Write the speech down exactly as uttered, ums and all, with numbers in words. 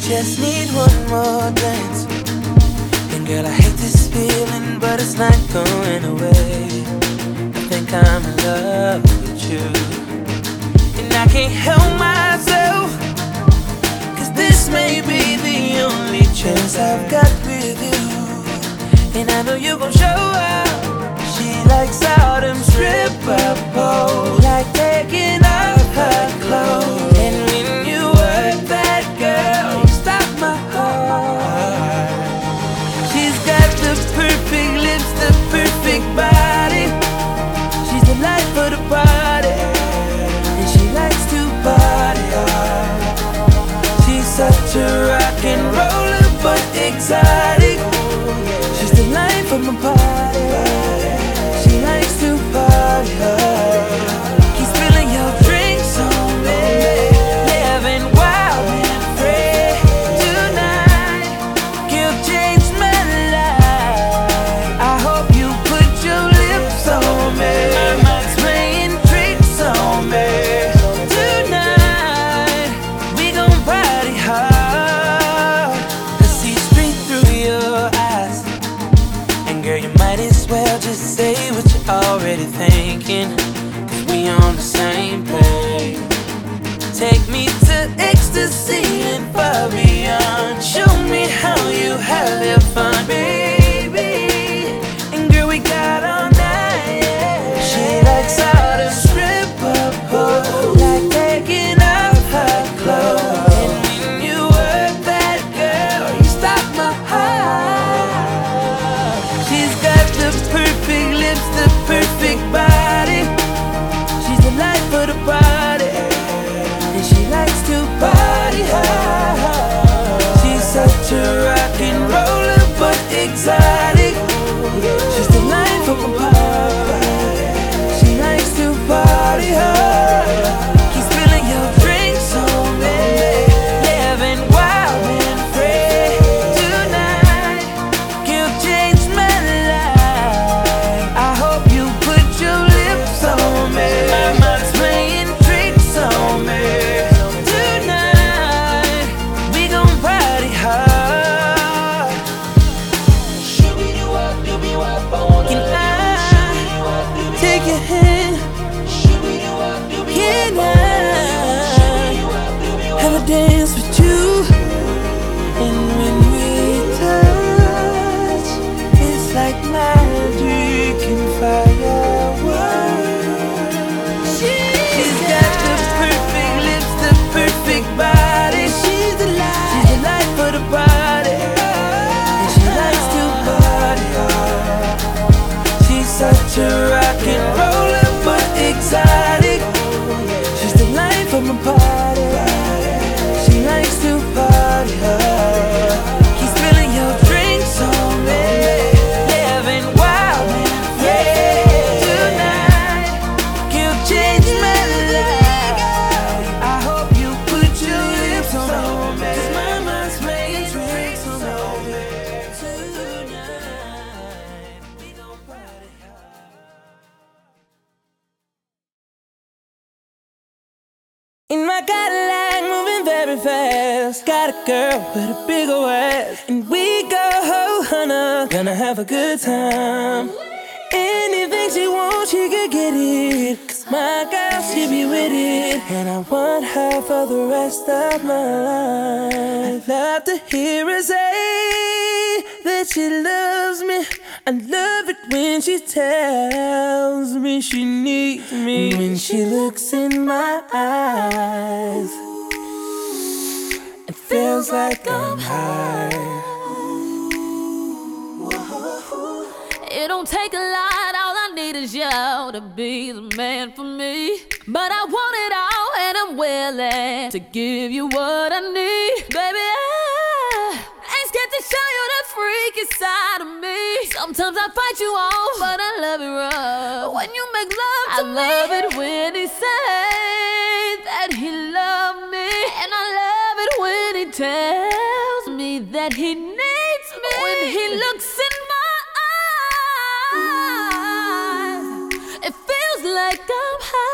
just need one more dance. And girl, I hate this feeling, but it's not going away. I think I'm in love with you, and I can't help myself, cause this may be the only chance I've got with you. And I know you gon' show up. She likes all them stripper poles, like taking off her clothes. And when you work that girl, you stop my heart. She's got the perfect lips, the perfect body. She's the life of the party, and she likes to party hard. She's such a rock and roller, but exotic. She's the life of my party. She likes to party hard. Keep spilling your drinks on me, living wild and free. Tonight, you'll change my life. I hope you put your lips on me. My mind's playing tricks on me. Tonight, we gon' party hard. I see straight through your eyes, and girl, you might as well just say what you're already thinking, cause we on the same page. Take me to ecstasy and far beyond. Show me how you have your fun, baby. And girl, we got all night, yeah. She likes all the stripper poles, like taking off her clothes. And when you work that girl, you stop my heart. She's got the perfect lips, the perfect body. She's the life of the party, and she likes to party hard. She's such a rock and roller, but exotic. She's the life of my party. She likes to party hard. Keep spilling your drinks on me, living wild and free. Tonight, you'll change my life. I hope you put your lips on me. My mind's playing tricks on me. Tonight, we gon' party hard. Can I take your hand? Can I have a dance with you? And when we touch, it's like magic and fireworks. She's got the perfect lips, the perfect body. She's the life, she's the life of the party, and she likes to party hard. She's such a rock and roller, but exotic. She's the life of my party. She likes to party hard. Keep spilling your drinks on me, living wild and free. Tonight, you'll change my life. I hope you put your lips on me, cause my mind's playing tricks on me. Tonight, we gon' party hard. In my Cadillac, moving very fast. Got a girl with a big ol' ass, and we go hunter, gonna have a good time. Anything she wants, she can get it, cause my girl, she be with it. And I want her for the rest of my life. I love to hear her say that she loves me. I love it when she tells me she needs me. When she looks in my eyes, it feels like I'm high. It don't take a lot, all I need is you to be the man for me. But I want it all, and I'm willing to give you what I need. Baby, I ain't scared to show you the freaky side of me. Sometimes I fight you off, but I love it rough. When you make love to me, I love it when he says that he loves me. And I love it when he tells me that he needs me. When he looks in my eyes, it feels like I'm high.